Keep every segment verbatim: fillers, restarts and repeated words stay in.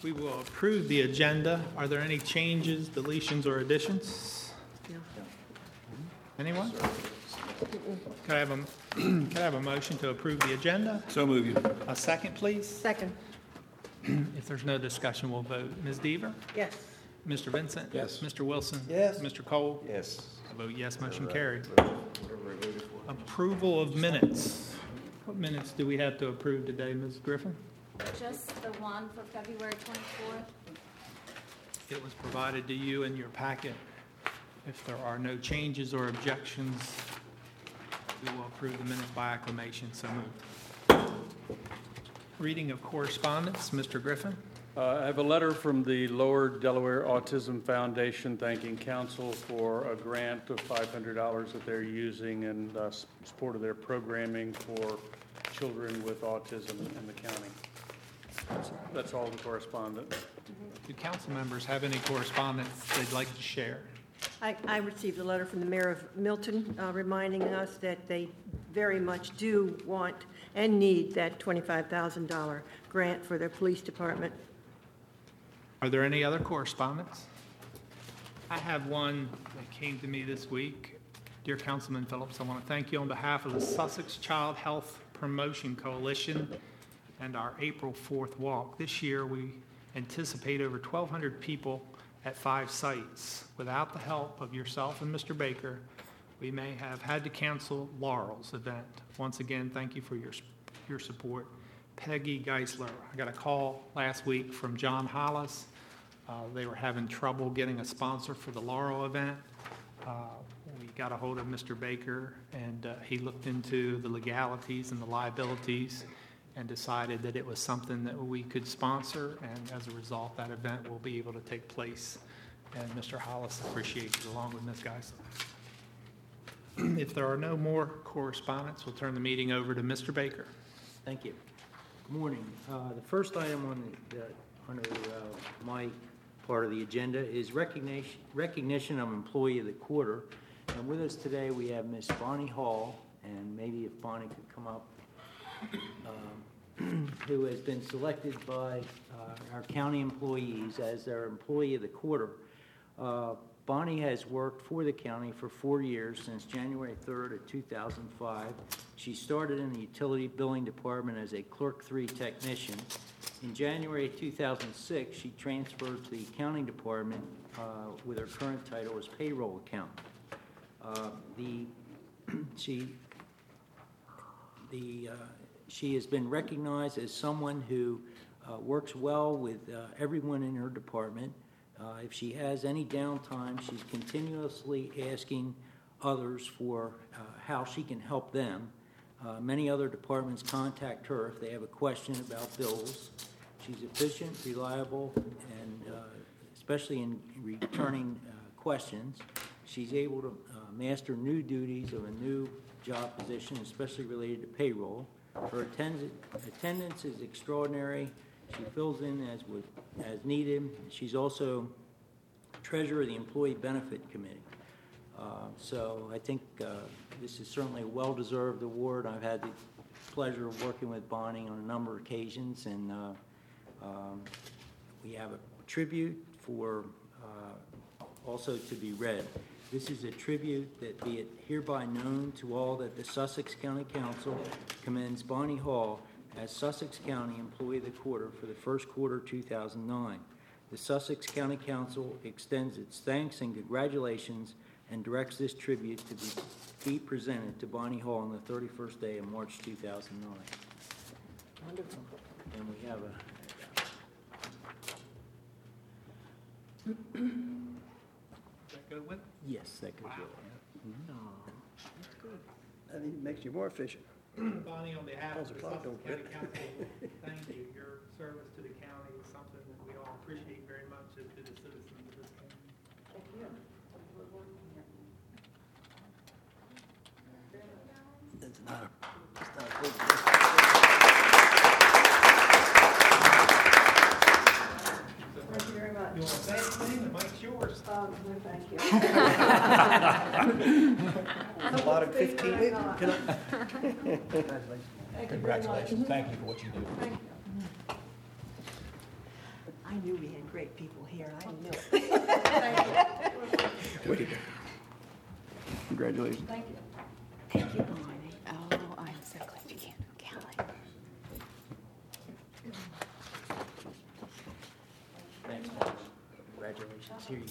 We will approve the agenda. Are there any changes, deletions, or additions? No. Anyone? Could I have a, could I have a motion to approve the agenda? So move you. A second, please. Second. If there's no discussion, we'll vote. Miz Deaver? Yes. Mister Vincent? Yes. Mister Wilson? Yes. Mister Cole? Yes. I vote yes, motion carried. Approval of minutes. What minutes do we have to approve today, Miz Griffin? Just the one for February twenty-fourth. It was provided to you in your packet. If there are no changes or objections, we will approve the minutes by acclamation. So moved. Reading of correspondence, Mister Griffin. Uh, I have a letter from the Lower Delaware Autism Foundation thanking council for a grant of five hundred dollars that they're using in uh, support of their programming for children with autism in the county. That's, that's all the correspondence. Do council members have any correspondence they'd like to share? I, I received a letter from the mayor of Milton uh, reminding us that they very much do want and need that twenty-five thousand dollars grant for their police department. Are there any other correspondence? I have one that came to me this week. Dear Councilman Phillips, I want to thank you on behalf of the Sussex Child Health Promotion Coalition and our April fourth walk. This year we anticipate over twelve hundred people at five sites. Without the help of yourself and Mister Baker, we may have had to cancel Laurel's event. Once again, thank you for your, your support. Peggy Geisler. I got a call last week from John Hollis. Uh, they were having trouble getting a sponsor for the Laurel event. Uh, we got a hold of Mister Baker, and uh, he looked into the legalities and the liabilities and decided that it was something that we could sponsor, and as a result, that event will be able to take place. And Mister Hollis appreciates it, along with Miz Geisler. If there are no more correspondence, we'll turn the meeting over to Mister Baker. Thank you. Good morning. Uh, the first item on the, the under uh, my part of the agenda is recognition recognition of Employee of the Quarter. And with us today we have Miss Bonnie Hall, and maybe if Bonnie could come up, um, who has been selected by uh, our county employees as their Employee of the Quarter. Uh, Bonnie has worked for the county for four years, since January third of two thousand five. She started in the utility billing department as a clerk three technician. In January two thousand six, she transferred to the accounting department uh, with her current title as payroll accountant. Uh, the she the uh, she has been recognized as someone who uh, works well with uh, everyone in her department. Uh, if she has any downtime, she's continuously asking others for uh, how she can help them. Uh, many other departments contact her if they have a question about bills. She's efficient, reliable, and uh, especially in returning uh, questions. She's able to uh, master new duties of a new job position, especially related to payroll. Her attend- attendance is extraordinary. She fills in as with, as needed. She's also treasurer of the Employee Benefit Committee. Uh, so I think uh, this is certainly a well-deserved award. I've had the pleasure of working with Bonnie on a number of occasions, and uh, um, we have a tribute for uh, also to be read. This is a tribute that be it hereby known to all that the Sussex County Council commends Bonnie Hall as Sussex County Employee of the Quarter for the first quarter two thousand nine. The Sussex County Council extends its thanks and congratulations and directs this tribute to be, be presented to Bonnie Hall on the thirty-first day of March two thousand nine. Wonderful. And we have a... Does that go with? Yes, that goes Wow. with it. That's good. That even makes you more efficient. Bonnie, on behalf of the Close the Sussex clock, County Council, thank you. Your service to the county is something that we all appreciate very much as to the citizens of this county. Thank you. It's not a, it's not a big Thank you very much. You want to say anything? The mic's yours. Um, no, thank you. There's a lot of fifteen. Very much. Can I- Thank you very much. Congratulations. Thank you for what you do. Thank you. I I knew we had great people here. I knew it. Way to go. Congratulations. Thank you. Thank you, Bonnie. Oh, I'm so glad you came, Kelly. Thanks, Mark. Congratulations. Here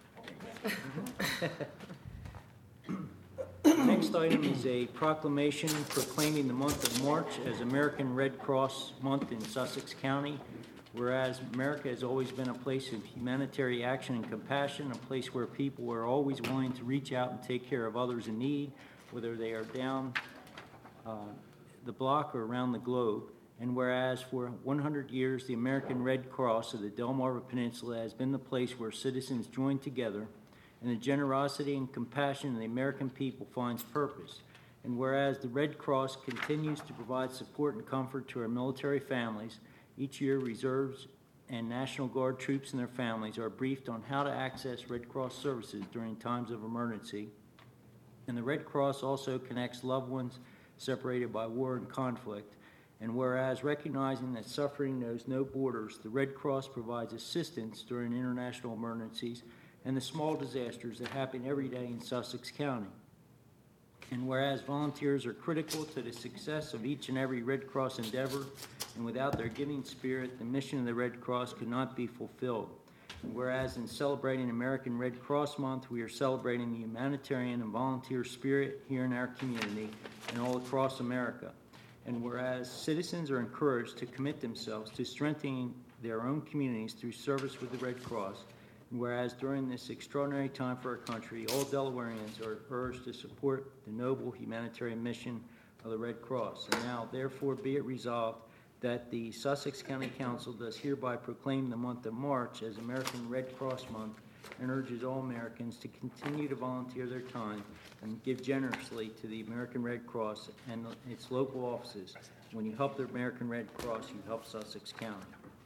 you go. The next item is a proclamation proclaiming the month of March as American Red Cross Month in Sussex County. Whereas America has always been a place of humanitarian action and compassion, a place where people are always willing to reach out and take care of others in need, whether they are down uh, the block or around the globe. And whereas for one hundred years, the American Red Cross of the Delmarva Peninsula has been the place where citizens join together and the generosity and compassion of the American people finds purpose. And whereas the Red Cross continues to provide support and comfort to our military families, each year reserves and National Guard troops and their families are briefed on how to access Red Cross services during times of emergency. And the Red Cross also connects loved ones separated by war and conflict. And whereas recognizing that suffering knows no borders, the Red Cross provides assistance during international emergencies and the small disasters that happen every day in Sussex County. And whereas volunteers are critical to the success of each and every Red Cross endeavor, and without their giving spirit, the mission of the Red Cross could not be fulfilled. And whereas in celebrating American Red Cross Month, we are celebrating the humanitarian and volunteer spirit here in our community and all across America. And whereas citizens are encouraged to commit themselves to strengthening their own communities through service with the Red Cross, and whereas during this extraordinary time for our country, all Delawareans are urged to support the noble humanitarian mission of the Red Cross. And now, therefore, be it resolved that the Sussex County Council does hereby proclaim the month of March as American Red Cross Month and urges all Americans to continue to volunteer their time and give generously to the American Red Cross and its local offices. When you help the American Red Cross, you help Sussex County.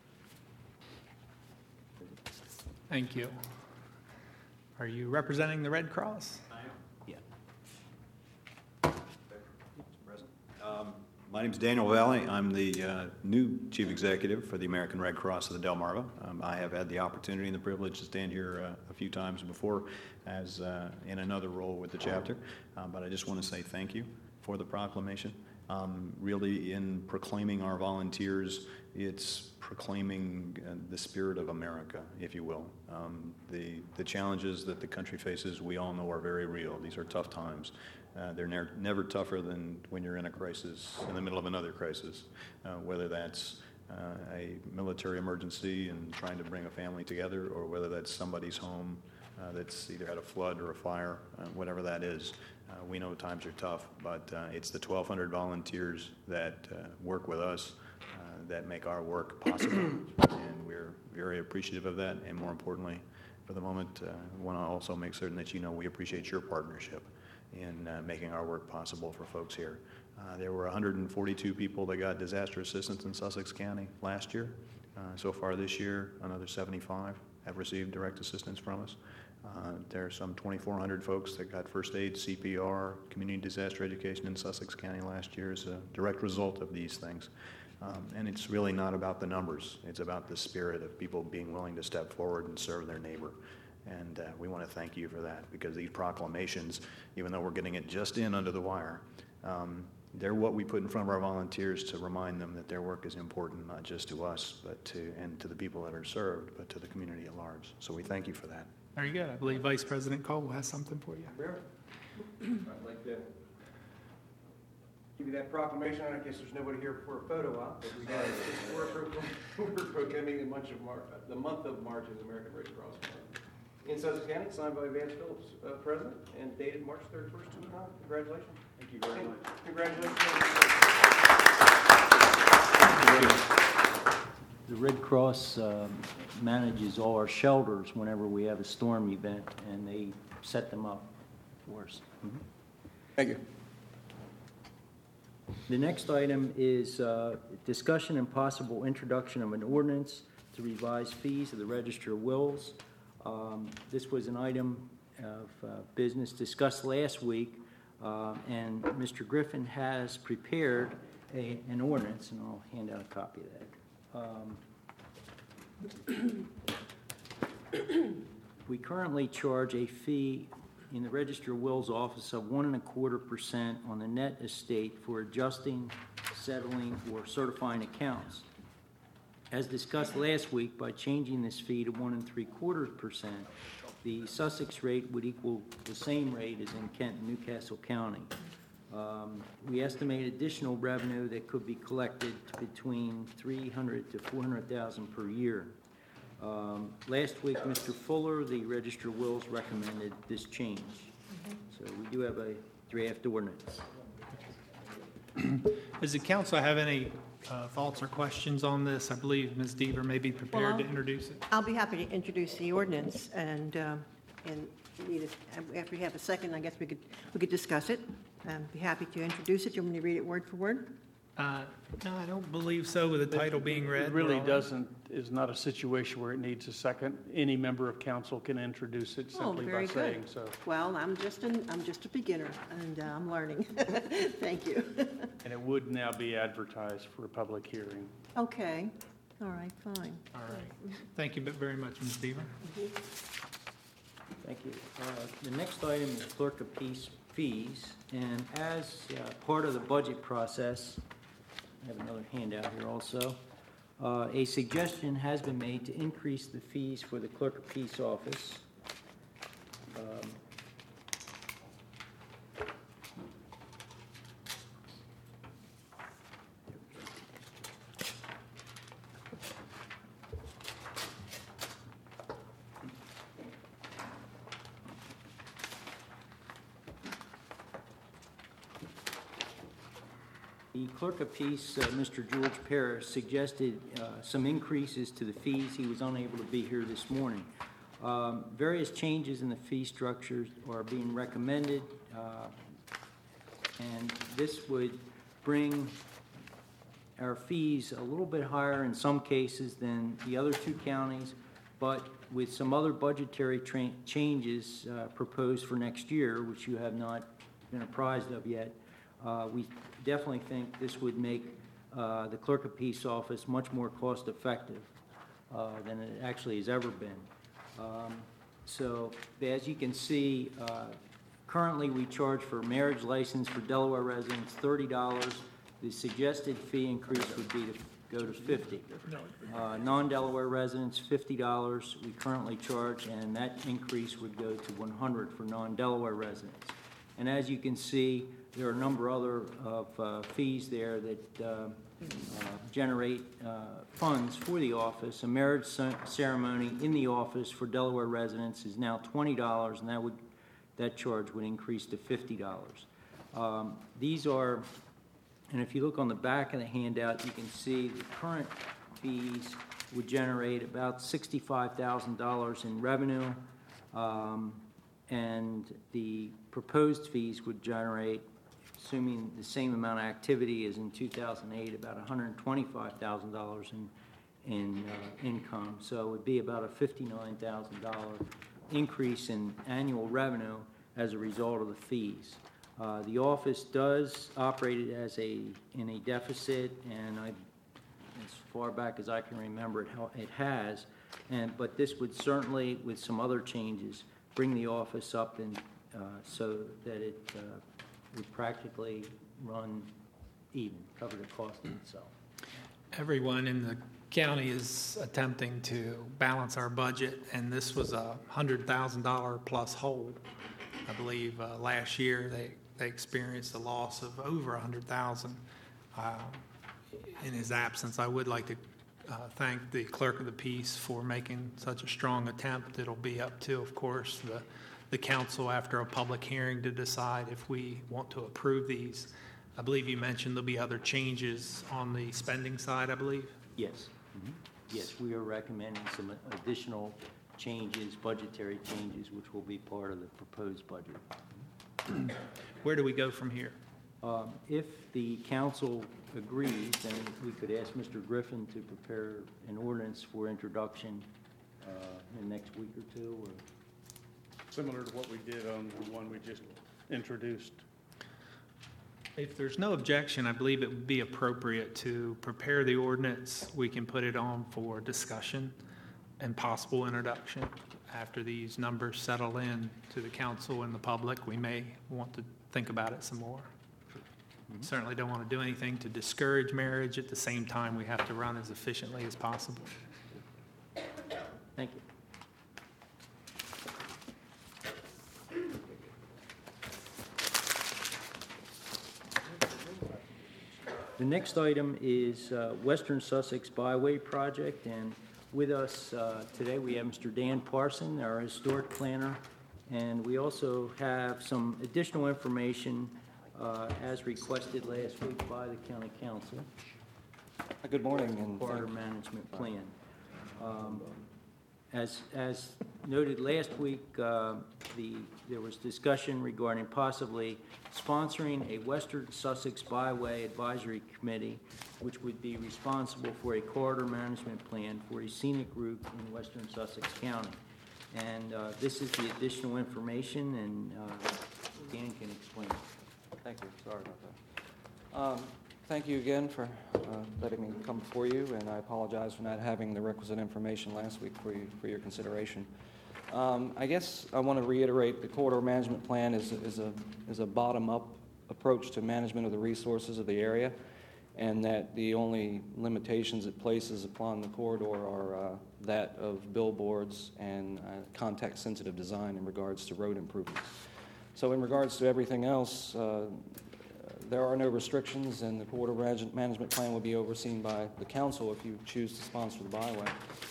Thank you. Are you representing the Red Cross? Yeah. Um, My name is Daniel Valley. I'm the uh, new chief executive for the American Red Cross of the Delmarva. Um, I have had the opportunity and the privilege to stand here uh, a few times before as uh, in another role with the chapter, uh, but I just want to say thank you for the proclamation. Um, really, in proclaiming our volunteers, it's proclaiming uh, the spirit of America, if you will. Um, the, the challenges that the country faces, we all know are very real. These are tough times. Uh, they're ne- never tougher than when you're in a crisis, in the middle of another crisis, uh, whether that's uh, a military emergency and trying to bring a family together, or whether that's somebody's home uh, that's either had a flood or a fire, uh, whatever that is. Uh, we know times are tough, but uh, it's the twelve hundred volunteers that uh, work with us uh, that make our work possible, and we're very appreciative of that. And more importantly, for the moment, uh, I want to also make certain that you know we appreciate your partnership in uh, making our work possible for folks here. Uh, there were one hundred forty-two people that got disaster assistance in Sussex County last year. Uh, so far this year, another seventy-five have received direct assistance from us. Uh, there are some twenty-four hundred folks that got first aid, C P R, community disaster education in Sussex County last year as a direct result of these things. Um, and it's really not about the numbers. It's about the spirit of people being willing to step forward and serve their neighbor. And uh, we want to thank you for that, because these proclamations, even though we're getting it just in under the wire, um, they're what we put in front of our volunteers to remind them that their work is important, not just to us, but to and to the people that are served, but to the community at large. So we thank you for that. Very good. I believe Vice President Cole has something for you. I'd like to give you that proclamation. I guess there's nobody here for a photo op, but we got it. We're proclaiming, we're proclaiming the month of March, the month of March as American Red Cross Month in Sussex County, signed by Vance Phillips, uh, President, and dated March thirty-first, two thousand nine. Congratulations. Thank you very much. Congratulations. The Red Cross um, manages all our shelters whenever we have a storm event, and they set them up for us. Mm-hmm. Thank you. The next item is uh, discussion and possible introduction of an ordinance to revise fees of the Register of Wills. Um, This was an item of uh, business discussed last week, uh, and Mister Griffin has prepared a- an ordinance, and I'll hand out a copy of that. Um, We currently charge a fee in the Register of Wills office of one and a quarter percent on the net estate for adjusting, settling, or certifying accounts. As discussed last week, by changing this fee to one and three quarters percent, the Sussex rate would equal the same rate as in Kent and Newcastle County. Um, we estimate additional revenue that could be collected between three hundred to four hundred thousand per year. Um, last week, Mister Fuller, the Register of Wills, recommended this change. So we do have a draft ordinance. Does the council have any uh, thoughts or questions on this? I believe Miz Deaver may be prepared to Well, introduce it. I'll be happy to introduce the ordinance, and, um, and need it- after we have a second, I guess we could, we could discuss it. I'd be happy to introduce it. Do you want me to read it word for word? Uh, No, I don't believe so, with the title being read. It really We're all- doesn't, is not a situation where it needs a second. Any member of council can introduce it Oh, simply by very saying good. so. Well, I'm just an, I'm just a beginner, and uh, I'm learning. Thank you. And it would now be advertised for a public hearing. Okay, all right, fine. All right. Thank you very much, Miz Deaver. Thank you. Uh, The next item is clerk of peace fees, and as uh, part of the budget process, I have another handout here also, uh, a suggestion has been made to increase the fees for the clerk of peace office. Um, The clerk of peace, uh, Mister George Parrish, suggested uh, some increases to the fees. He was unable to be here this morning. Um, Various changes in the fee structures are being recommended, uh, and this would bring our fees a little bit higher in some cases than the other two counties, but with some other budgetary tra- changes uh, proposed for next year, which you have not been apprised of yet, uh, we definitely think this would make uh, the clerk of peace office much more cost-effective uh, than it actually has ever been. Um, So, as you can see, uh, currently we charge for marriage license for Delaware residents thirty dollars. The suggested fee increase would be to go to fifty dollars. Uh, non-Delaware residents, fifty dollars we currently charge, and that increase would go to one hundred dollars for non-Delaware residents. And as you can see, there are a number other of uh, fees there that uh, uh, generate uh, funds for the office. A marriage ce- ceremony in the office for Delaware residents is now twenty dollars, and that would, that charge would increase to fifty dollars. Um, These are, and if you look on the back of the handout, you can see the current fees would generate about sixty-five thousand dollars in revenue, um, and the proposed fees would generate, assuming the same amount of activity as in two thousand eight, about one hundred twenty-five thousand dollars in, in uh, income. So it would be about a fifty-nine thousand dollars increase in annual revenue as a result of the fees. Uh, The office does operate it as a, in a deficit, and I, as far back as I can remember, it ha- it has. And, but this would certainly, with some other changes, bring the office up and, uh, so that it uh, would practically run even, cover the cost of itself. Everyone in the county is attempting to balance our budget, and this was a one hundred thousand dollars plus hole. I believe uh, last year they, they experienced a loss of over one hundred thousand dollars. Uh, in his absence, I would like to uh, thank the clerk of the peace for making such a strong attempt. It'll be up to, of course, the, the council after a public hearing to decide if we want to approve these. I believe you mentioned there'll be other changes on the spending side, I believe. Yes. Yes, we are recommending some additional changes, budgetary changes, which will be part of the proposed budget. Where do we go from here? Um, If the council agrees, then we could ask Mister Griffin to prepare an ordinance for introduction uh, in the next week or two, or Similar to what we did on the one we just introduced. If there's no objection, I believe it would be appropriate to prepare the ordinance. We can put it on for discussion and possible introduction. After these numbers settle in to the council and the public, we may want to think about it some more. Certainly don't want to do anything to discourage marriage. At the same time, we have to run as efficiently as possible. Thank you. The next item is uh, Western Sussex Byway Project, and with us uh, today, we have Mister Dan Parson, our historic planner, and we also have some additional information uh, as requested last week by the county council. Good morning, and Corridor management plan. Um, As, as noted last week, uh, the, there was discussion regarding possibly sponsoring a Western Sussex Byway Advisory Committee, which would be responsible for a corridor management plan for a scenic route in western Sussex County. And uh, this is the additional information, and uh, Dan can explain. thank you, sorry about that. Um, Thank you again for uh, letting me come before you, and I apologize for not having the requisite information last week for you, for your consideration. Um, I guess I want to reiterate the corridor management plan is, is a, is a bottom-up approach to management of the resources of the area, and that the only limitations it places upon the corridor are uh, that of billboards and uh, context-sensitive design in regards to road improvements. So in regards to everything else, uh, there are no restrictions, and the corridor manage- management plan will be overseen by the council if you choose to sponsor the byway.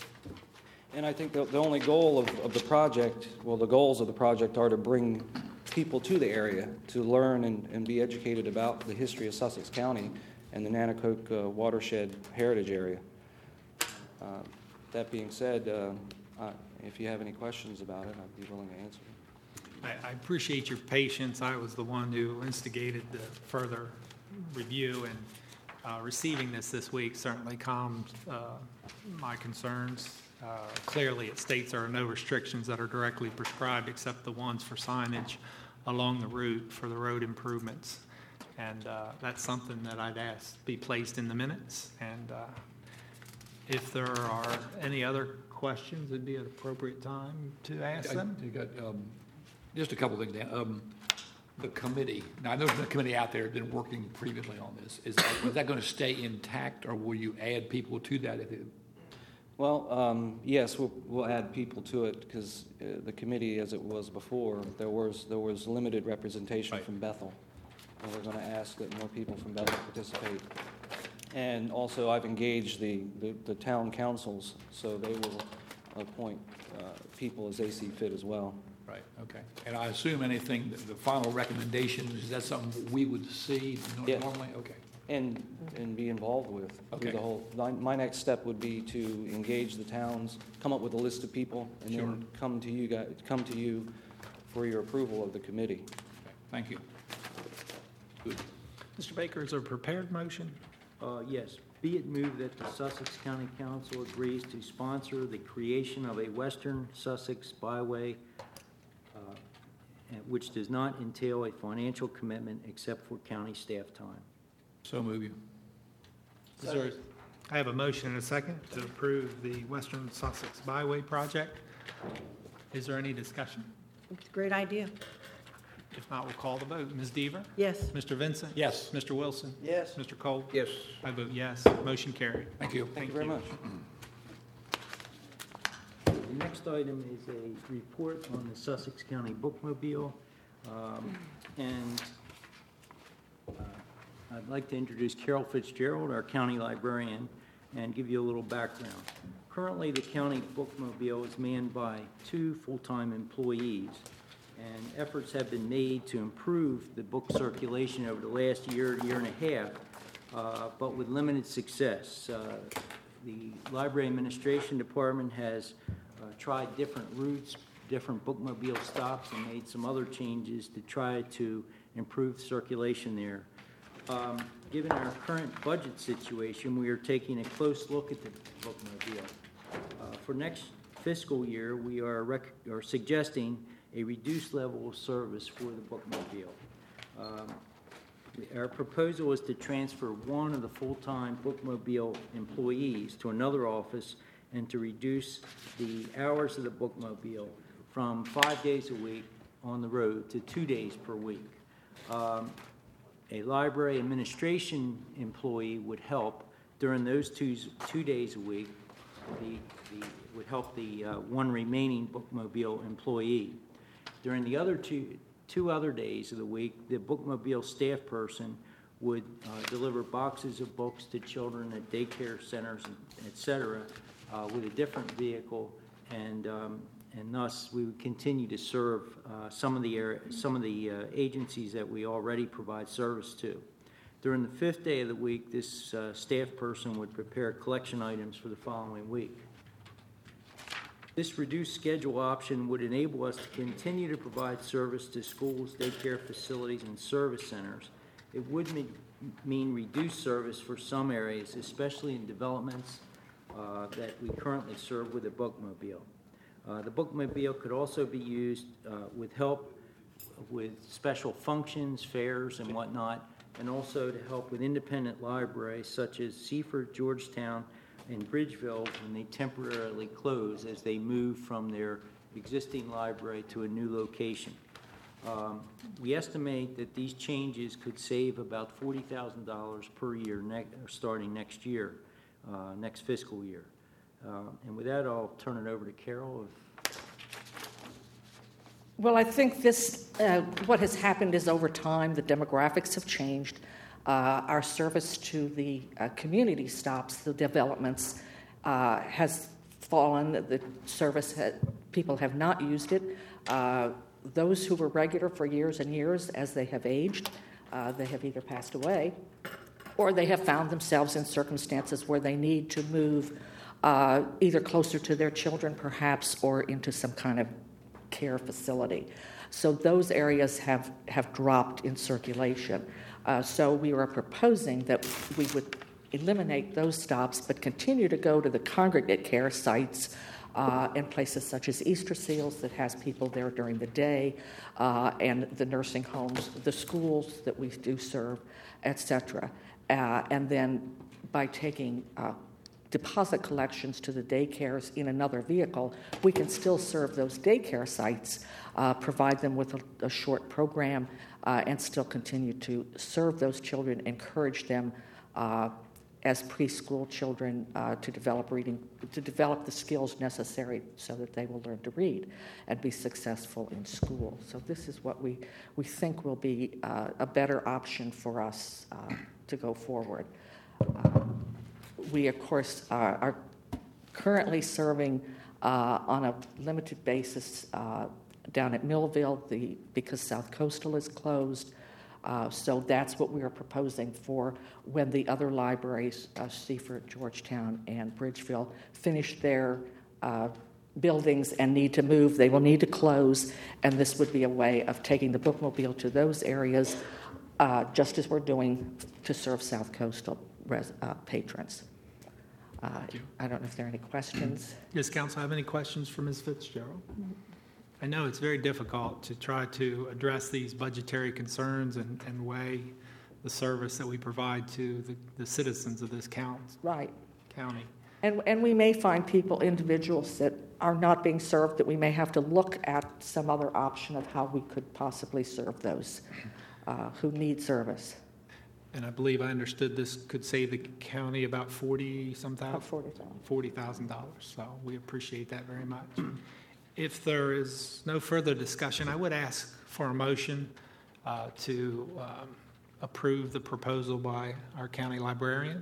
And I think the, the only goal of, of the project, well, the goals of the project are to bring people to the area to learn and, and be educated about the history of Sussex County and the Nanticoke uh, watershed heritage area. Uh, that being said, uh, uh, if you have any questions about it, I'd be willing to answer. I, I appreciate your patience. I was the one who instigated the further review, and uh, receiving this this week certainly calmed uh, my concerns. Uh, clearly, it states there are no restrictions that are directly prescribed except the ones for signage along the route for the road improvements. And uh, that's something that I'd ask be placed in the minutes. And uh, if there are any other questions, it'd be an appropriate time to ask them. You got um, just a couple of things, Dan. Um, the committee, now I know the committee out there has been working previously on this. Is that, is that going to stay intact, or will you add people to that? If it, Well, um, yes, we'll, we'll add people to it because uh, the committee, as it was before, there was there was limited representation Right. from Bethel. And we're going to ask that more people from Bethel participate. And also, I've engaged the, the, the town councils, so they will appoint uh, people as they see fit as well. right, okay. And I assume anything, the final recommendations, is that something we would see Yeah. normally? Okay. And, and be involved with through Okay. the whole, my, my next step would be to engage the towns, come up with a list of people, and Sure. then come to you guys, come to you for your approval of the committee. Okay. Thank you. Good. Mister Baker, is there a prepared motion? Uh, Yes. Be it moved that the Sussex County Council agrees to sponsor the creation of a Western Sussex Byway, uh, and- which does not entail a financial commitment except for county staff time. So move you. Is there- I have a motion and a second to approve the Western Sussex Byway project. Is there any discussion? It's a great idea. If not, we'll call the vote. Miz Deaver? Yes. Mister Vincent? Yes. Mister Wilson? Yes. Mister Cole? Yes. I vote yes. Motion carried. Thank you. Thank you very much. The next item is a report on the Sussex County Bookmobile. Um, And uh, I'd like to introduce Carol Fitzgerald, our county librarian, and give you a little background. Currently, the county bookmobile is manned by two full-time employees, and efforts have been made to improve the book circulation over the last year, year and a half, uh, but with limited success. Uh, The Library Administration Department has uh, tried different routes, different bookmobile stops, and made some other changes to try to improve circulation there. Um, Given our current budget situation, we are taking a close look at the bookmobile. Uh, For next fiscal year, we are rec- are suggesting a reduced level of service for the bookmobile. Um, Our proposal is to transfer one of the full-time bookmobile employees to another office and to reduce the hours of the bookmobile from five days a week on the road to two days per week. Um, a library administration employee would help during those two, two days a week. The, the, would help the uh, one remaining bookmobile employee. During the other two, two other days of the week, the bookmobile staff person would uh, deliver boxes of books to children at daycare centers, et cetera, uh, with a different vehicle, and um, and thus we would continue to serve uh, some of the area, some of the uh, agencies that we already provide service to. During the fifth day of the week, this uh, staff person would prepare collection items for the following week. This reduced schedule option would enable us to continue to provide service to schools, daycare facilities, and service centers. It would mean, mean reduced service for some areas, especially in developments uh, that we currently serve with a bookmobile. Uh, the bookmobile could also be used uh, with help with special functions, fairs, and whatnot, and also to help with independent libraries such as Seaford, Georgetown, and Bridgeville when they temporarily close as they move from their existing library to a new location. Um, we estimate that these changes could save about forty thousand dollars per year ne- starting next year, uh, next fiscal year. Uh, and with that, I'll turn it over to Carol. Well, I think this, uh, what has happened is over time, the demographics have changed. Uh, our service to the uh, community stops, the developments, uh, has fallen. The service, ha- people have not used it. Uh, those who were regular for years and years, as they have aged, uh, they have either passed away or they have found themselves in circumstances where they need to move uh, either closer to their children, perhaps, or into some kind of care facility. So those areas have, have dropped in circulation. Uh, so we are proposing that we would eliminate those stops but continue to go to the congregate care sites uh, in places such as Easter Seals that has people there during the day, uh, and the nursing homes, the schools that we do serve, et cetera. Uh, and then by taking uh, deposit collections to the daycares in another vehicle, we can still serve those daycare sites, uh, provide them with a, a short program, uh, and still continue to serve those children, encourage them uh, as preschool children uh, to develop reading, to develop the skills necessary so that they will learn to read and be successful in school. So this is what we, we think will be uh, a better option for us uh, to go forward. Uh, We, of course, uh, are currently serving uh, on a limited basis uh, down at Millville the, because South Coastal is closed. Uh, so that's what we are proposing for when the other libraries, uh, Seaford, Georgetown, and Bridgeville, finish their uh, buildings and need to move. They will need to close, and this would be a way of taking the bookmobile to those areas, uh, just as we're doing to serve South Coastal res- uh, patrons. Uh, I don't know if there are any questions. Does council have any questions for Miz Fitzgerald? I know it's very difficult to try to address these budgetary concerns and, and weigh the service that we provide to the, the citizens of this count, Right. county. And, and we may find people, individuals that are not being served, that we may have to look at some other option of how we could possibly serve those uh, who need service. And I believe I understood this could save the county about forty some thousand. About forty thousand. Forty thousand dollars. So we appreciate that very much. If there is no further discussion, I would ask for a motion uh, to um, approve the proposal by our county librarian.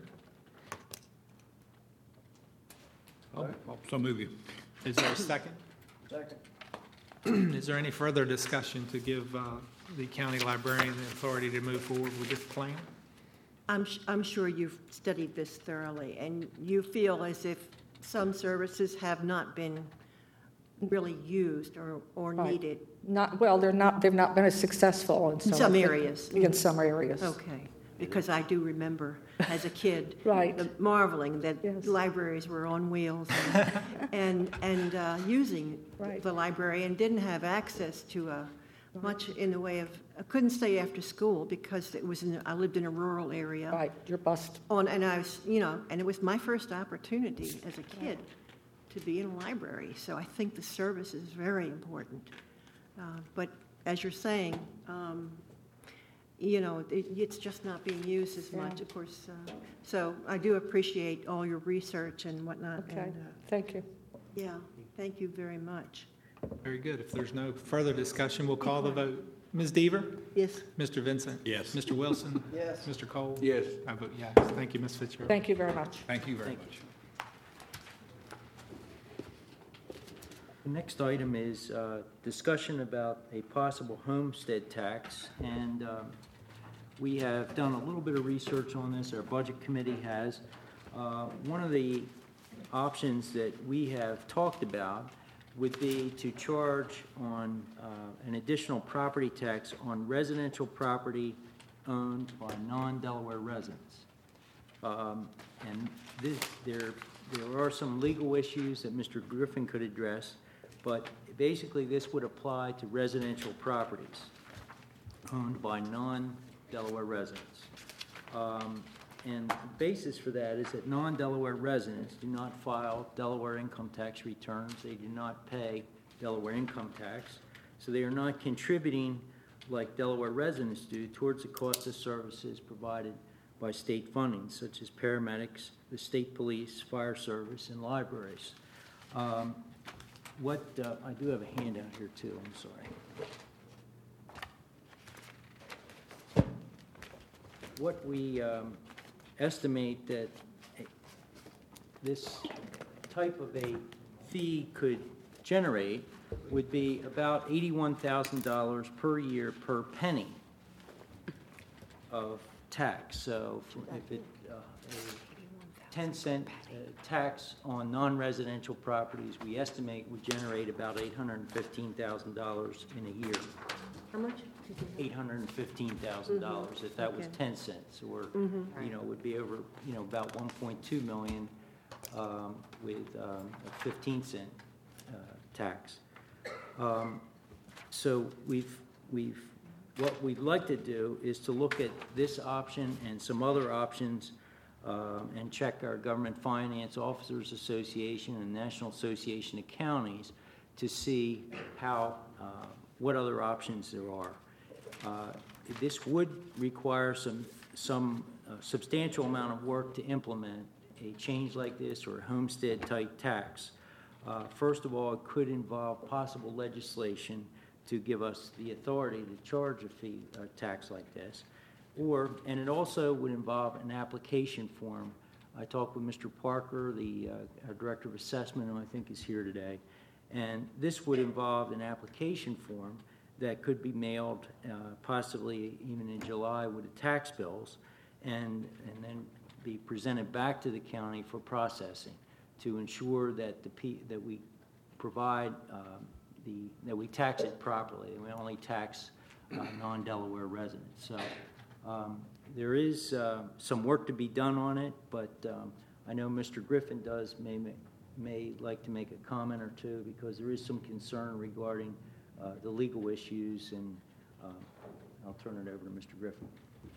I'll, I'll so move you. Is there a second? Second. Is there any further discussion to give uh, the county librarian the authority to move forward with this plan? I'm, sh- I'm sure you've studied this thoroughly, and you feel as if some services have not been really used or, or Right. needed. Not, well, they're not, they've not been as successful in some. Some of the- areas. In some areas. Okay, because I do remember as a kid. Right. the- Marveling that Yes. libraries were on wheels and, and, and uh, using Right. the library and didn't have access to a much in the way of, I couldn't stay after school because it was in, I lived in a rural area. Right, you're bused. On, and I was, you know, and it was my first opportunity as a kid to be in a library. So I think the service is very important. Uh, but as you're saying, um, you know, it, it's just not being used as much, of course. Uh, so I do appreciate all your research and whatnot. Okay, And, uh, thank you. yeah, thank you very much. Very good. If there's no further discussion, we'll call the vote. Miz Deaver? Yes. Mister Vincent? Yes. Mister Wilson? Yes. Mister Cole? Yes. I vote yes. Thank you, Miz Fitzgerald. Thank you very much. Thank you very Thank much. The next item is uh, discussion about a possible homestead tax, and um, we have done a little bit of research on this, our budget committee has. Uh, One of the options that we have talked about would be to charge on uh, an additional property tax on residential property owned by non-Delaware residents. Um, And this, there, there are some legal issues that Mister Griffin could address, but basically this would apply to residential properties owned by non-Delaware residents. Um, And the basis for that is that non-Delaware residents do not file Delaware income tax returns. They do not pay Delaware income tax. So they are not contributing like Delaware residents do towards the cost of services provided by state funding, such as paramedics, the state police, fire service, and libraries. Um, What, uh, I do have a handout here too, I'm sorry. What we um, estimate that a- this type of a fee could generate would be about eighty-one thousand dollars per year per penny of tax. So if it, uh, a ten cent uh, tax on non-residential properties, we estimate would generate about eight hundred fifteen thousand dollars in a year. How much? eight hundred fifteen thousand dollars if that was Okay. ten cents, or, you know, would be over, you know, about one point two million um, with um, a fifteen cent uh, tax. Um, So we've, we've, what we'd like to do is to look at this option and some other options um, and check our Government Finance Officers Association and National Association of Counties to see how, uh, what other options there are. Uh, This would require some, some uh, substantial amount of work to implement a change like this or a homestead-type tax. Uh, First of all, it could involve possible legislation to give us the authority to charge a fee, a tax like this. Or, and it also would involve an application form. I talked with Mister Parker, the uh, our Director of Assessment, who I think is here today, and this would involve an application form that could be mailed uh, possibly even in July with the tax bills, and, and then be presented back to the county for processing to ensure that the P, that we provide um, the, that we tax it properly, and we only tax uh, non-Delaware residents. So um, there is uh, some work to be done on it, but um, I know Mister Griffin does may, may like to make a comment or two, because there is some concern regarding Uh, the legal issues, and uh, I'll turn it over to Mister Griffin.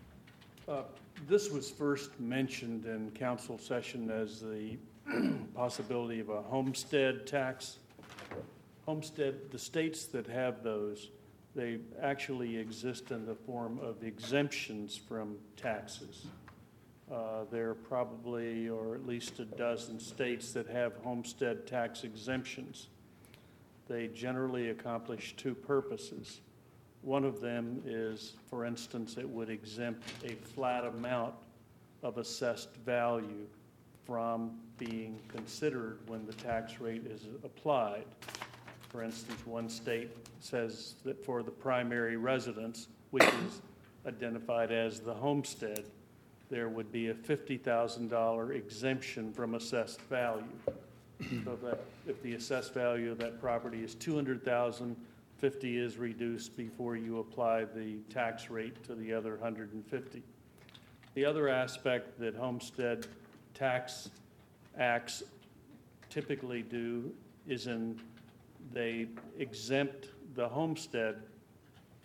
Uh, This was first mentioned in council session as the possibility of a homestead tax. Homestead, the states that have those, they actually exist in the form of exemptions from taxes. Uh, There are probably, or at least a dozen states that have homestead tax exemptions. They generally accomplish two purposes. One of them is, for instance, it would exempt a flat amount of assessed value from being considered when the tax rate is applied. For instance, one state says that for the primary residence, which is identified as the homestead, there would be a fifty thousand dollars exemption from assessed value. So that if the assessed value of that property is two hundred thousand dollars, fifty is reduced before you apply the tax rate to the other one hundred fifty. The other aspect that homestead tax acts typically do is in they exempt the homestead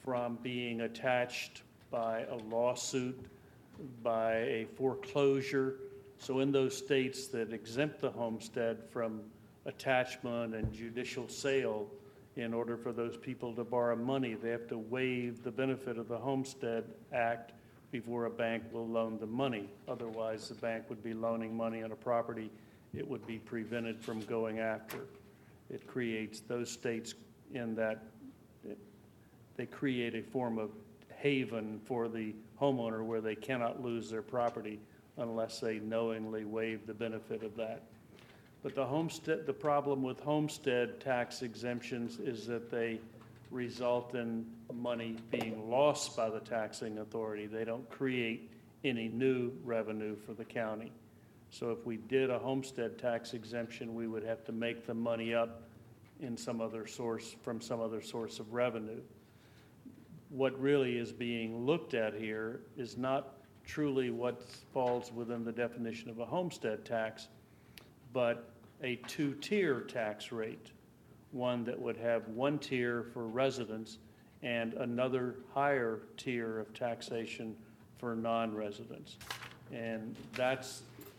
from being attached by a lawsuit, by a foreclosure. So in those states that exempt the homestead from attachment and judicial sale, in order for those people to borrow money, they have to waive the benefit of the Homestead Act before a bank will loan the money. Otherwise, the bank would be loaning money on a property it would be prevented from going after. It creates those states in that it, they create a form of haven for the homeowner where they cannot lose their property unless they knowingly waive the benefit of that. But the homestead, the problem with homestead tax exemptions is that they result in money being lost by the taxing authority. They don't create any new revenue for the county. So if we did a homestead tax exemption, we would have to make the money up in some other source, from some other source of revenue. What really is being looked at here is not truly what falls within the definition of a homestead tax, but a two-tier tax rate, one that would have one tier for residents and another higher tier of taxation for non-residents. And that's,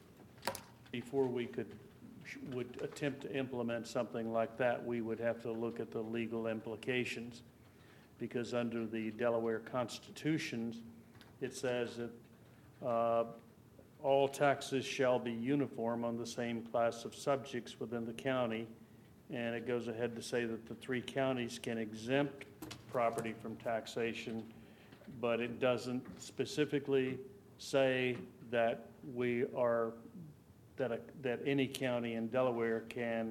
before we could would attempt to implement something like that, we would have to look at the legal implications, because under the Delaware Constitution, it says that uh, all taxes shall be uniform on the same class of subjects within the county, and it goes ahead to say that the three counties can exempt property from taxation, but it doesn't specifically say that we are that a, that any county in Delaware can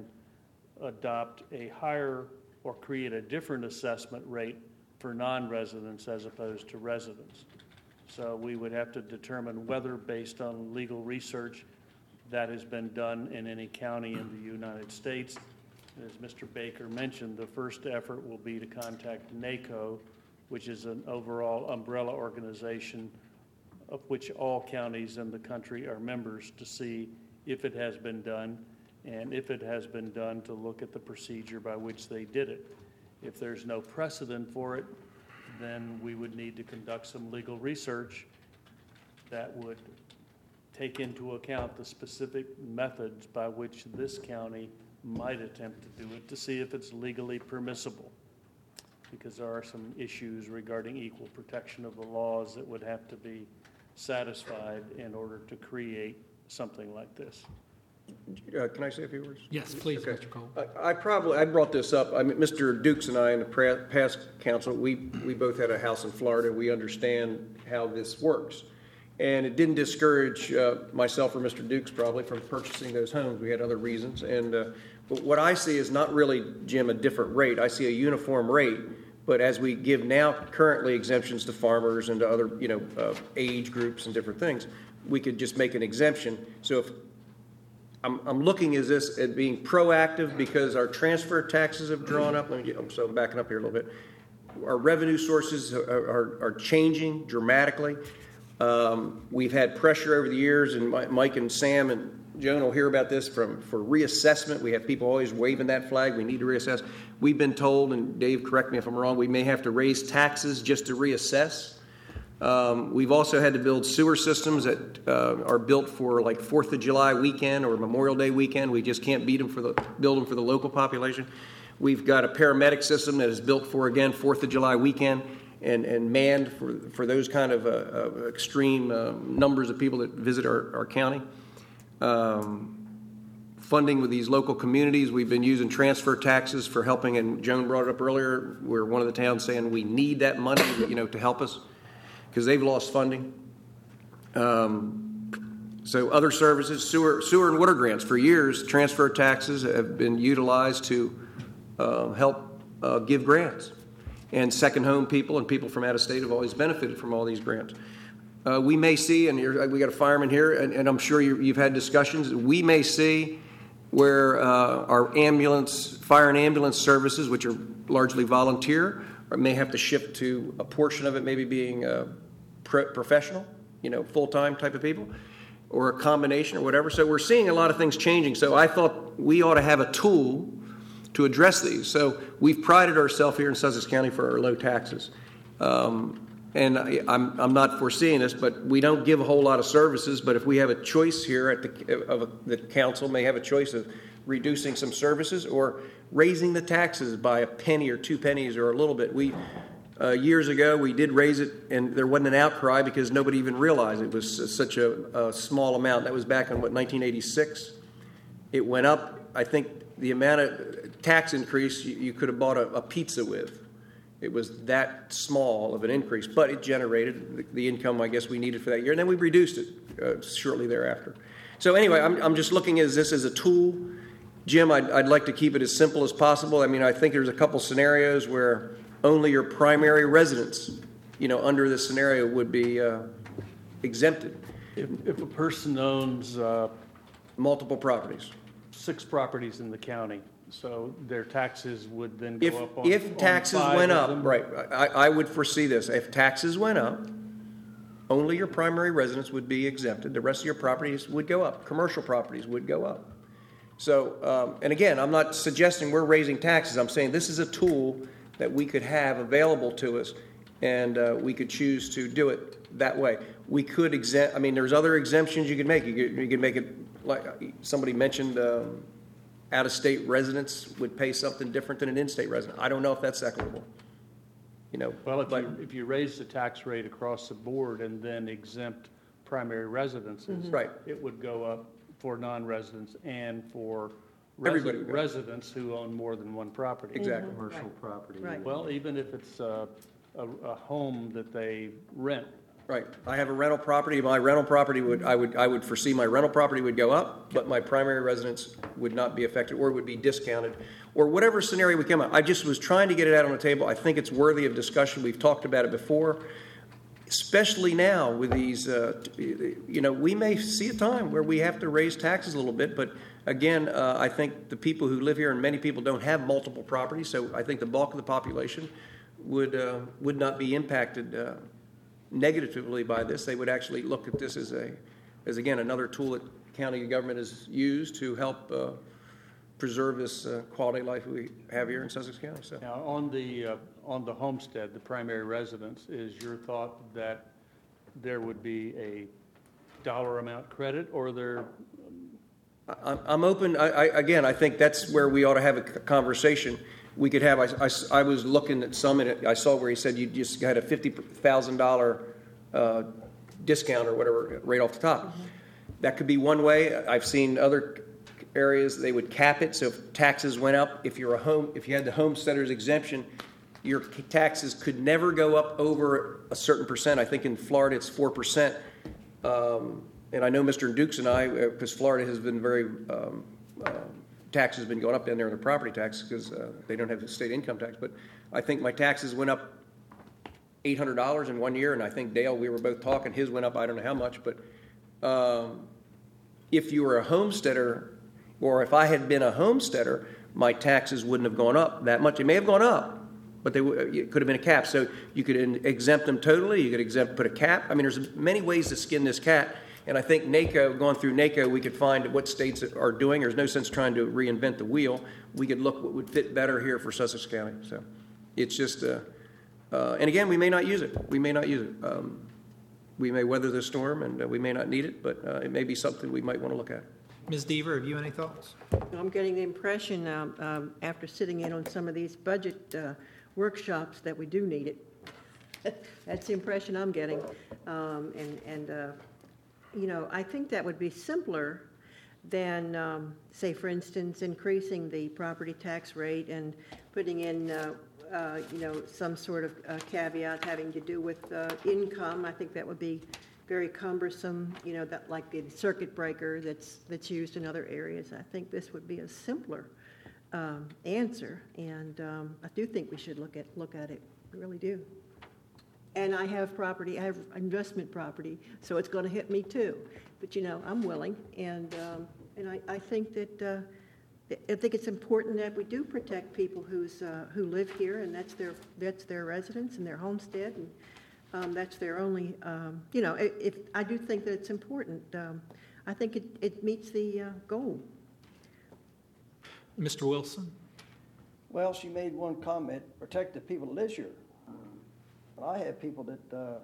adopt a higher or create a different assessment rate for non-residents as opposed to residents. So we would have to determine whether, based on legal research that has been done in any county in the United States. As Mister Baker mentioned, the first effort will be to contact NACO, which is an overall umbrella organization of which all counties in the country are members, to see if it has been done, and if it has been done, to look at the procedure by which they did it. If there's no precedent for it, then we would need to conduct some legal research that would take into account the specific methods by which this county might attempt to do it, to see if it's legally permissible, because there are some issues regarding equal protection of the laws that would have to be satisfied in order to create something like this. Uh, can I say a few words? Yes, please, Okay. Mister Cole. I, I probably, I brought this up, I mean, Mister Dukes and I in the pra- past council, we, we both had a house in Florida. We understand how this works. And it didn't discourage uh, myself or Mister Dukes probably from purchasing those homes. We had other reasons. And uh, but what I see is not really, Jim, a different rate. I see a uniform rate. But as we give now currently exemptions to farmers and to other, you know, uh, age groups and different things, we could just make an exemption. So if I'm, I'm looking at this at being proactive, because our transfer taxes have drawn up. Let me get, so I'm backing up here a little bit. Our revenue sources are, are, are changing dramatically. Um, we've had pressure over the years, and Mike and Sam and Joan will hear about this from for reassessment. We have people always waving that flag. We need to reassess. We've been told, and Dave, correct me if I'm wrong, we may have to raise taxes just to reassess. Um, we've also had to build sewer systems that uh, are built for like Fourth of July weekend or Memorial Day weekend. We just can't beat them for the build them for the local population. We've got a paramedic system that is built for, again, Fourth of July weekend and, and manned for, for those kind of uh, uh, extreme uh, numbers of people that visit our, our county. Um, funding with these local communities. We've been using transfer taxes for helping, and Joan brought it up earlier. We're one of the towns saying we need that money, you know, to help us, because they've lost funding. Um, so other services, sewer, sewer and water grants. For years, transfer taxes have been utilized to uh, help uh, give grants. And second home people and people from out of state have always benefited from all these grants. Uh, we may see, and you're, we got a fireman here, and, and I'm sure you, you've had discussions, we may see where uh, our ambulance, fire and ambulance services, which are largely volunteer, or may have to shift to a portion of it maybe being uh, pro- professional, you know, full-time type of people, or a combination or whatever. So we're seeing a lot of things changing. So I thought we ought to have a tool to address these. So we've prided ourselves here in Sussex County for our low taxes. Um, And I- I'm, I'm not foreseeing this, but we don't give a whole lot of services, but if we have a choice here at the, of, a- the council may have a choice of reducing some services or raising the taxes by a penny or two pennies or a little bit. We, uh, years ago, we did raise it, and there wasn't an outcry because nobody even realized it was such a, a small amount. That was back in, what, nineteen eighty-six? It went up. I think the amount of tax increase you, you could have bought a, a pizza with. It was that small of an increase, but it generated the, the income, I guess, we needed for that year. And then we reduced it uh, shortly thereafter. So anyway, I'm, I'm just looking at this as a tool. Jim, I'd, I'd like to keep it as simple as possible. I mean, I think there's a couple scenarios where only your primary residence, you know, under this scenario would be uh, exempted. If, if a person owns uh, multiple properties, six properties in the county, so their taxes would then If, go up on if on taxes five went of up, them? right, I, I would foresee this. If taxes went up, only your primary residence would be exempted. The rest of your properties would go up. Commercial properties would go up. So, um, and again, I'm not suggesting we're raising taxes. I'm saying this is a tool that we could have available to us, and uh, we could choose to do it that way. We could exempt, I mean, there's other exemptions you could make. You could, you could make it, like somebody mentioned, um, out-of-state residents would pay something different than an in-state resident. I don't know if that's equitable. You know, Well, if but you, if you raise the tax rate across the board and then exempt primary residences, Right. it would go up for non-residents and for Everybody resi- would go. residents who own more than one property. Exactly. Commercial property. Right. Well, even if it's a, a, a home that they rent, Right. I have a rental property. My rental property would, I would, I would foresee my rental property would go up, but my primary residence would not be affected or would be discounted, or whatever scenario we come up. I just was trying to get it out on the table. I think it's worthy of discussion. We've talked about it before, especially now with these, uh, you know, we may see a time where we have to raise taxes a little bit, but again, uh, I think the people who live here, and many people don't have multiple properties, so I think the bulk of the population would, uh, would not be impacted uh, negatively by this. They would actually look at this as a, as again, another tool that county government has used to help uh, preserve this uh, quality of life we have here in Sussex County. So, now on the, uh, on the homestead, the primary residence, is your thought that there would be a dollar amount credit, or there, I- I'm, I'm open. I, I, again, I think that's where we ought to have a c- conversation. We could have. I, I, I was looking at some, and it, I saw where he said you just had a fifty thousand dollar uh, discount or whatever right off the top. Mm-hmm. That could be one way. I've seen other areas they would cap it, so if taxes went up, if you're a home, if you had the homesteader's exemption, your taxes could never go up over a certain percent. I think in Florida it's four percent. Um, and I know Mister Dukes and I, because Florida has been very, um, uh, taxes have been going up down there in the property tax because uh, they don't have the state income tax. But I think my taxes went up eight hundred dollars in one year, and I think Dale, we were both talking, his went up, I don't know how much. But um, if you were a homesteader, or if I had been a homesteader, my taxes wouldn't have gone up that much. It may have gone up, but they w- it could have been a cap. So you could in- exempt them totally. You could exempt, put a cap. I mean, there's many ways to skin this cat. And I think NACO, going through NACO, we could find what states are doing. There's no sense trying to reinvent the wheel. We could look what would fit better here for Sussex County. So it's just, uh, uh, and again, we may not use it. We may not use it. Um, we may weather the storm, and uh, we may not need it, but uh, it may be something we might want to look at. Miz Deaver, have you any thoughts? I'm getting the impression, um, um, after sitting in on some of these budget uh, workshops, that we do need it. That's the impression I'm getting. Um, And, and uh, you know, I think that would be simpler than, um, say, for instance, increasing the property tax rate and putting in, uh, uh, you know, some sort of uh, caveat having to do with uh, income. I think that would be very cumbersome, you know, that like the circuit breaker that's that's used in other areas. I think this would be a simpler um, answer, and um, I do think we should look at look at it. I really do. And I have property, I have investment property, so it's going to hit me too. But you know, I'm willing, and um, and I, I think that uh, I think it's important that we do protect people who's uh, who live here, and that's their that's their residence and their homestead, and um, that's their only. Um, you know, if, if I do think that it's important, um, I think it, it meets the uh, goal. Mister Wilson? Well, she made one comment, protect the people that live here. But I have people that uh,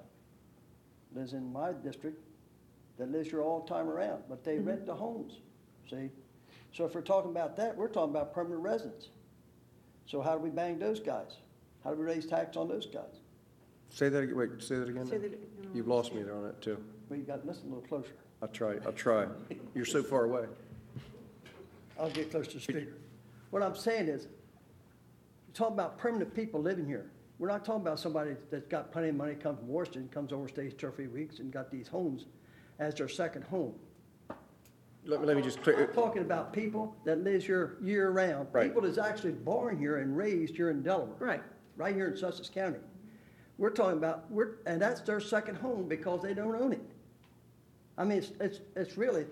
lives in my district that lives here all the time around, but they rent the homes, see? So if we're talking about that, we're talking about permanent residents. So how do we bang those guys? How do we raise tax on those guys? Say that, ag- wait, say that again? Say now? that- I don't You've lost me there on that, too. Well, you got to listen a little closer. I'll try, I'll try. You're so far away. I'll get close to the speaker. What I'm saying is, we're talking about permanent people living here. We're not talking about somebody that's got plenty of money, comes from Washington, comes over, stays two or three weeks, and got these homes as their second home. Let me, let me just clear, I'm talking about people that lives here year-round. Right. People that's actually born here and raised here in Delaware. Right. Right here in Sussex County. We're talking about, we're, and that's their second home because they don't own it. I mean, it's, it's, it's really,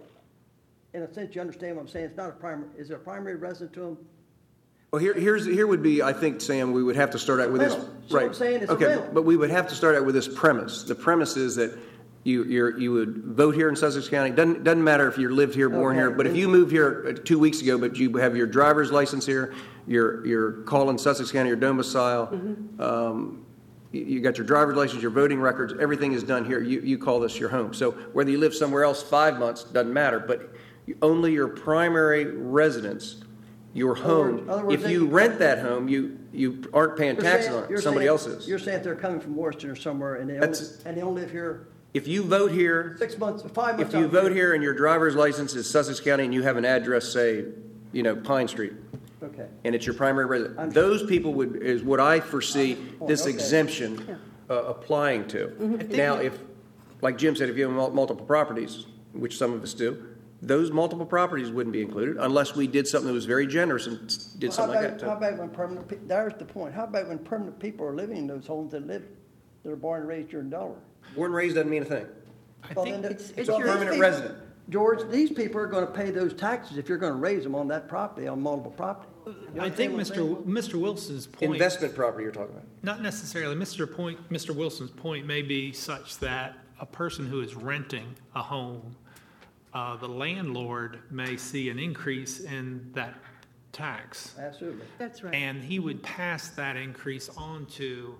in a sense, you understand what I'm saying, it's not a primary, is it a primary resident to them? well, here, here's, here would be, I think, Sam, we would have to start out with this. Rental. See what I'm right. saying? It's a Okay, rental. but we would have to start out with this premise. The premise is that you, you're, you would vote here in Sussex County. Doesn't, doesn't matter if you lived here, born Okay. here, but if you moved here uh, two weeks ago, but you have your driver's license here, you're, you're calling Sussex County your domicile, Mm-hmm. um, you, you got your driver's license, your voting records, everything is done here. You, you call this your home. So whether you live somewhere else five months, doesn't matter, but you- only your primary residence, your words- home, other words, if they you can- rent that home, you, you aren't paying You're taxes saying- on it, you're somebody saying- else is. You're saying they're coming from Washington or somewhere and they don't, That's- and they don't live here If you vote here, six months, five months if you out vote here and your driver's license is Sussex County and you have an address, say, you know, Pine Street, Okay. and it's your primary residence, I'm- those people would, is what I foresee this Okay. exemption uh, applying to. Now, if, like Jim said, if you have mul- multiple properties, which some of us do, those multiple properties wouldn't be included unless we did something that was very generous and s- did Well, something how like about, that how too. about when permanent, pe- there's the point, how about when permanent people are living in those homes that live, that are born and raised here in Delaware? Born and raised doesn't mean a thing. I Well, think then it's- the- it's so your- these permanent people- resident. George, these people are gonna pay those taxes if you're gonna raise them on that property, on multiple property. You I think understand what I'm saying? Mister Mister Wilson's point. Investment property you're talking about. Not necessarily. Mister Point, Mister Wilson's point may be such that a person who is renting a home, uh, the landlord may see an increase in that tax. Absolutely. That's right. And he would pass that increase on to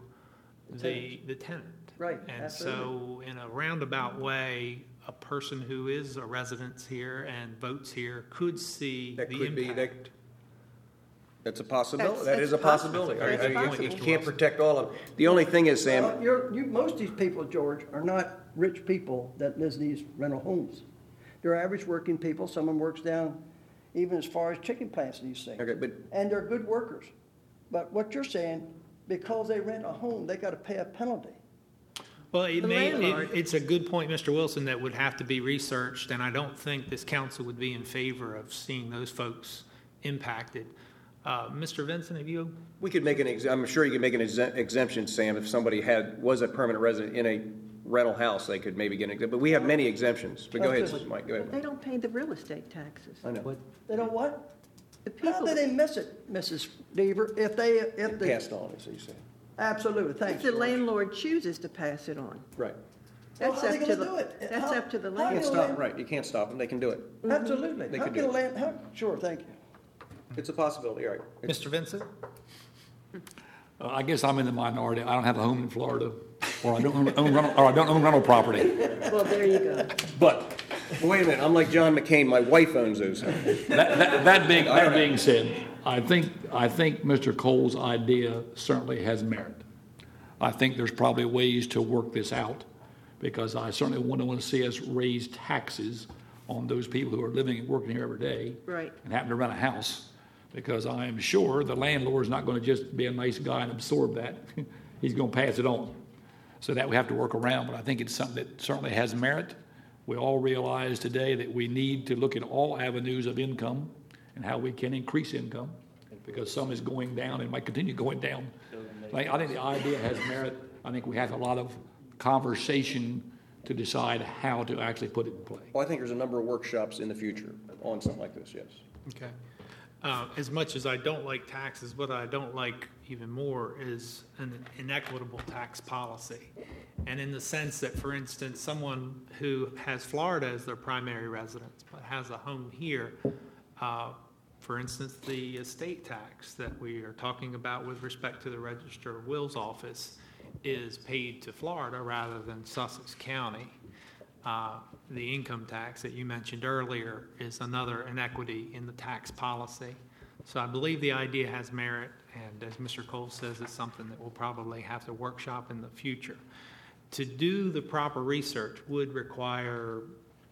the, the tenant. Right, And absolutely. so in a roundabout way, a person who is a resident here and votes here could see That the could be, that, impact. that's a possibility, That's- that is a that's possible. possibility. I- That's I- you- possible. You can't protect all of them. The only thing is, Sam, Well, you're, you, most of these people, George, are not rich people that live in these rental homes. They're average working people, some of them works down even as far as chicken plants and these things. okay, but And they're good workers. But what you're saying, because they rent a home, they gotta pay a penalty. Well, it The may, landlord- it- it's a good point, Mister Wilson, that would have to be researched, and I don't think this council would be in favor of seeing those folks impacted. Uh, Mister Vincent, have you, we could make an, ex- I'm sure you could make an exe- exemption, Sam, if somebody had, was a permanent resident in a rental house, they could maybe get an exemption, but we have many exemptions. But go That's ahead, just- Mike, go They ahead. don't pay the real estate taxes. I know. They don't what? The How people, did they miss it, Missus Deaver, if they, if they, Passed on, as you say. absolutely, if thanks. the George. landlord chooses to pass it on. Right. Well, That's how up they to gonna the, do it? that's How- up to the how You can't can a landlord. stop, land- right, you can't stop them, they can do it. Absolutely. They How could can do a it. land, how, sure, thank you. It's a possibility, all right. Mister Vincent? Uh, I guess I'm in the minority. I don't have a home in Florida, or I don't own, own rental, or I don't own rental property. Well, there you go. But Wait a minute, I'm like John McCain, my wife owns those homes. that, that, that being, that being said, I think, I think Mister Cole's idea certainly has merit. I think there's probably ways to work this out, because I certainly wouldn't want to see us raise taxes on those people who are living and working here every day. Right. And happen to rent a house, because I am sure the landlord's not going to just be a nice guy and absorb that. He's going to pass it on. So that we have to work around, but I think it's something that certainly has merit. We all realize today that we need to look at all avenues of income and how we can increase income, because some is going down and might continue going down. Like, I think the idea has merit. I think we have a lot of conversation to decide how to actually put it in play. Well, I think there's a number of workshops in the future on something like this, yes. Okay. Uh, As much as I don't like taxes, what I don't like even more is an inequitable tax policy. And in the sense that, for instance, someone who has Florida as their primary residence but has a home here, uh, for instance, the estate tax that we are talking about with respect to the Register of Wills office, is paid to Florida rather than Sussex County. Uh, The income tax that you mentioned earlier is another inequity in the tax policy. So I believe the idea has merit, and as Mister Cole says, it's something that we'll probably have to workshop in the future. To do the proper research would require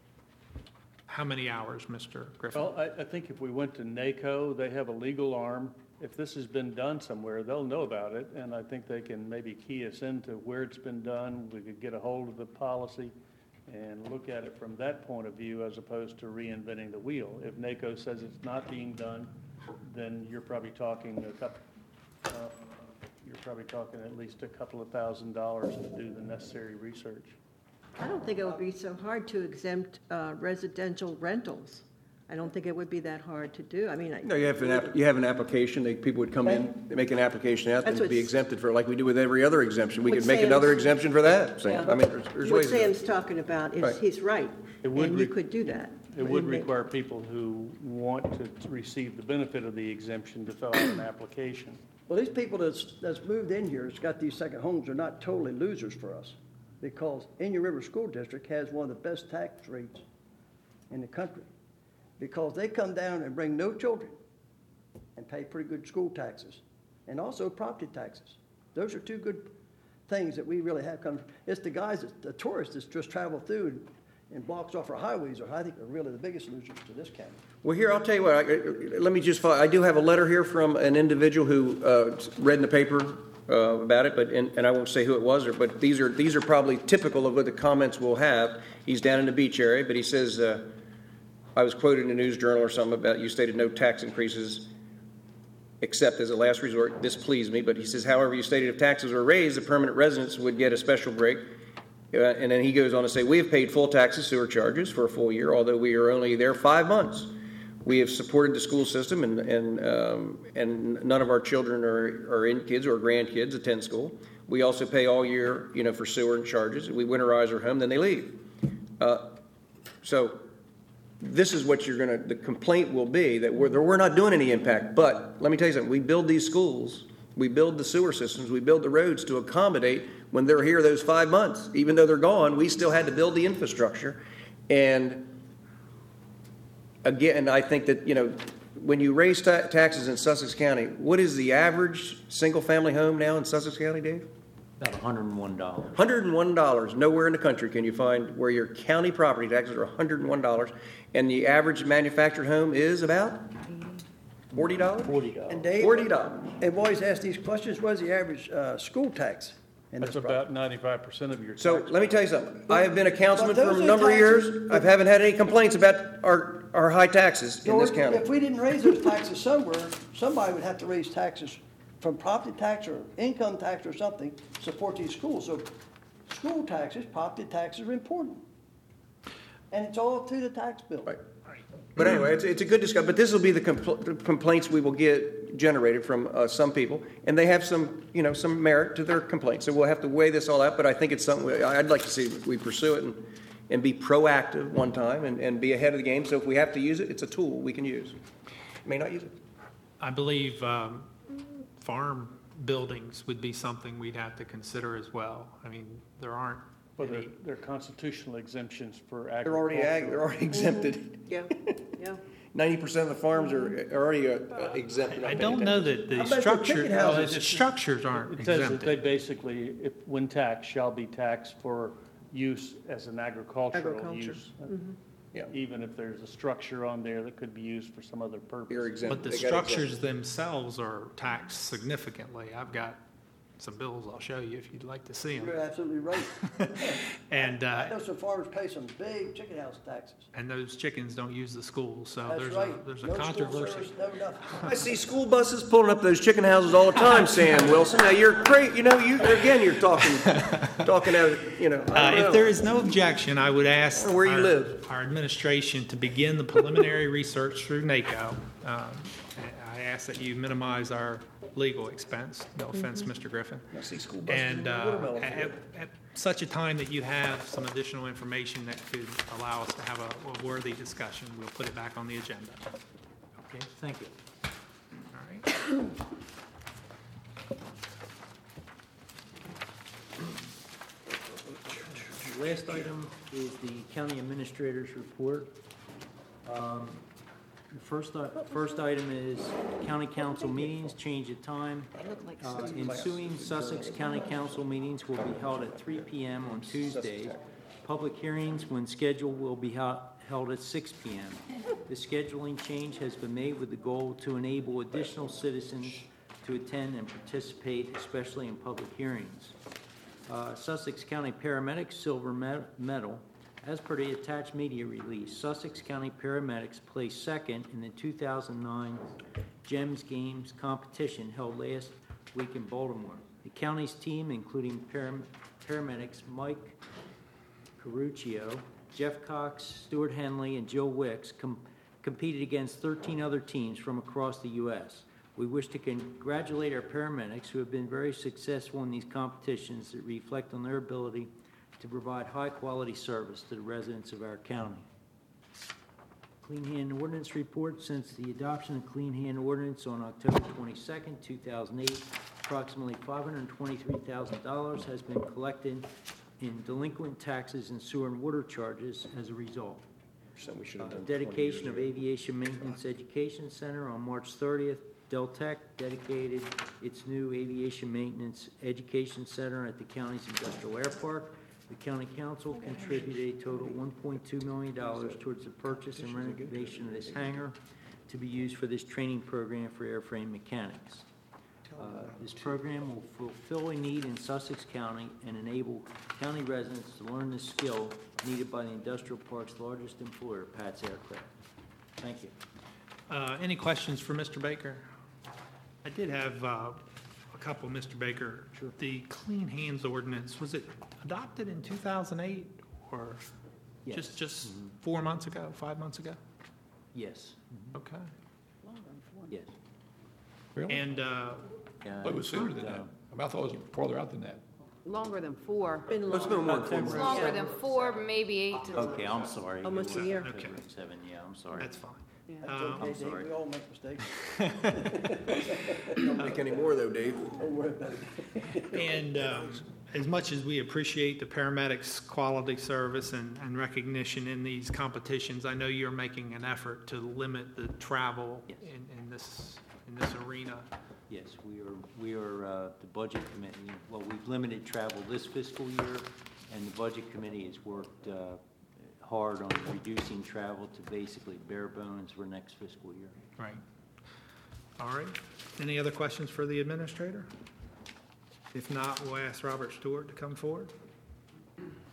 how many hours, Mister Griffin? Well, I, I think if we went to NACO, they have a legal arm. If this has been done somewhere, they'll know about it, and I think they can maybe key us into where it's been done. We could get a hold of the policy and look at it from that point of view as opposed to reinventing the wheel. If NACO says it's not being done, then you're probably talking a couple, uh, you're probably talking at least a couple of thousand dollars to do the necessary research. I don't think it would be so hard to exempt uh, residential rentals. I don't think it would be that hard to do. I mean, I- No, you have an, app- you have an application, they, people would come in, they make an application, ask them That's to be what's- exempted for, like we do with every other exemption. We What could make Sam's- another exemption for that. Same- Yeah. I mean, there's, there's what ways to do it. Sam's talking about is, Right. he's right. It would And you re- could do that. It would And make- require people who want to receive the benefit of the exemption to fill out an application. Well, these people that's, that's moved in here, that's got these second homes, are not totally losers for us. Because Indian River School District has one of the best tax rates in the country. Because they come down and bring no children and pay pretty good school taxes. And also property taxes. Those are two good things that we really have come. It's the guys, that- the tourists that just travel through and, and blocks off our highways are, I think, are really the biggest losers to this county. Well, here, I'll tell you what, I, let me just, follow. I do have a letter here from an individual who uh, read in the paper uh, about it, but, and, and I won't say who it was, or, but these are, these are probably typical of what the comments we'll have. He's down in the beach area, but he says, uh, I was quoted in a news journal or something about you stated no tax increases except as a last resort. This pleased me, but he says, however, you stated if taxes were raised, the permanent residents would get a special break. Uh, and then he goes on to say, we have paid full taxes, sewer charges for a full year, although we are only there five months. We have supported the school system, and and um, and none of our children or, or in kids or grandkids attend school. We also pay all year, you know, for sewer and charges. We winterize our home, then they leave. Uh, so this is what you're going to, the complaint will be that we're, we're not doing any impact. But let me tell you something, we build these schools, we build the sewer systems, we build the roads to accommodate when they're here those five months. Even though they're gone, we still had to build the infrastructure. And again, I think that, you know, when you raise ta- taxes in Sussex County, what is the average single-family home now in Sussex County, Dave? About one hundred and one dollars. one hundred one dollars. Nowhere in the country can you find where your county property taxes are one hundred one dollars, and the average manufactured home is about forty dollars? Forty dollars. And Dave, forty dollars. and we always ask these questions, what is the average uh, school tax in That's this about ninety-five percent of your tax. So let me tell you something. I have been a councilman But for those a are number of taxes- years. I haven't had any complaints about our, our high taxes in this George, county. if we didn't raise those taxes somewhere, somebody would have to raise taxes from property tax or income tax or something, to support these schools. So school taxes, property taxes are important. And it's all through the tax bill. Right. But anyway, it's, it's a good discussion, but this will be the compl- the complaints we will get generated from uh, some people, and they have some, you know, some merit to their complaints. So we'll have to weigh this all out, but I think it's something, we- I'd like to see we pursue it and, and be proactive one time and, and be ahead of the game. So if we have to use it, it's a tool we can use. May not use it. I believe um, farm buildings would be something we'd have to consider as well. I mean, there aren't Well, they're, any, they're constitutional exemptions for They're agriculture. already ag, they're already exempted. Yeah, yeah. Ninety percent of the farms are, are already uh, exempted. I don't know that How the about the structure, chicken uh, houses? the structures aren't It says that they exempted. basically, if, when taxed, shall be taxed for use as an agricultural Agriculture. use. Yeah. Even if there's a structure on there that could be used for some other purpose. You're exempt. But the They got exempt. structures themselves are taxed significantly. I've got some bills I'll show you if you'd like to see them. You're absolutely right. And, I uh, know some farmers pay some big chicken house taxes. and those chickens don't use the schools, so That's there's a, right. there's a No school controversy. service, no nothing. I see school buses pulling up those chicken houses all the time, Sam Wilson. Now, you're great, you know, you, again, you're talking, talking out, you know, I Uh, don't if know. there is no objection, I would ask Where you our- live. our administration to begin the preliminary research through NACO. Um, I ask that you minimize our legal expense. No offense, Mister Griffin. I see school buses in And the uh, watermelon at, field. at such a time that you have some additional information that could allow us to have a, a worthy discussion, we'll put it back on the agenda. Okay, thank you. All right. The last item is the county administrator's report. Um, The first, i- first item is county council meetings, change of time. Uh, Ensuing Sussex County Council meetings will be held at three p.m. on Tuesdays. Public hearings, when scheduled, will be hel- held at six p.m. The scheduling change has been made with the goal to enable additional citizens to attend and participate, especially in public hearings. Uh, Sussex County Paramedics Silver me- Medal. As per the attached media release, Sussex County Paramedics placed second in the two thousand nine GEMS Games competition held last week in Baltimore. The county's team, including param- paramedics Mike Caruccio, Jeff Cox, Stuart Henley, and Jill Wicks, com- competed against thirteen other teams from across the U S We wish to congratulate our paramedics who have been very successful in these competitions that reflect on their ability to provide high-quality service to the residents of our county. Clean Hand Ordinance Report. Since the adoption of Clean Hand Ordinance on October twenty-second, two thousand eight, approximately five hundred twenty-three thousand dollars has been collected in delinquent taxes and sewer and water charges as a result. Something we should Uh, have done twenty years Dedication of ago. Aviation Maintenance Education Center on March thirtieth. Deltec dedicated its new Aviation Maintenance Education Center at the county's industrial air park. The county council contributed a total of one point two million dollars towards the purchase and renovation of this hangar to be used for this training program for airframe mechanics. Uh, This program will fulfill a need in Sussex County and enable county residents to learn the skill needed by the industrial park's largest employer, Pat's Aircraft. Thank you. Uh, Any questions for Mister Baker? I did have uh, a couple, Mister Baker. Sure. The Clean Hands Ordinance, was it adopted in two thousand eight or Yes. just, just Mhm. four months ago, five months ago? Yes, Okay. yes. Really? And uh, Uh, But it was sooner than that. I mean, I thought it was farther out than that. Longer than four. Been It's long. been more About than ten four months. Longer than four, maybe eight to Okay, I'm sorry. Almost a year. Okay. Seven, yeah, I'm sorry. that's fine. That's Um, okay, I'm Dave, sorry. we all make mistakes. Don't make any more though, Dave. Don't worry about it. And um, as much as we appreciate the paramedics' quality service and, and recognition in these competitions, I know you're making an effort to limit the travel Yes. in, in this, in this arena. Yes, we are, we are, uh, the Budget Committee, well, we've limited travel this fiscal year, and the Budget Committee has worked uh, hard on reducing travel to basically bare bones for next fiscal year. Right. All right. Any other questions for the administrator? If not, we'll ask Robert Stewart to come forward.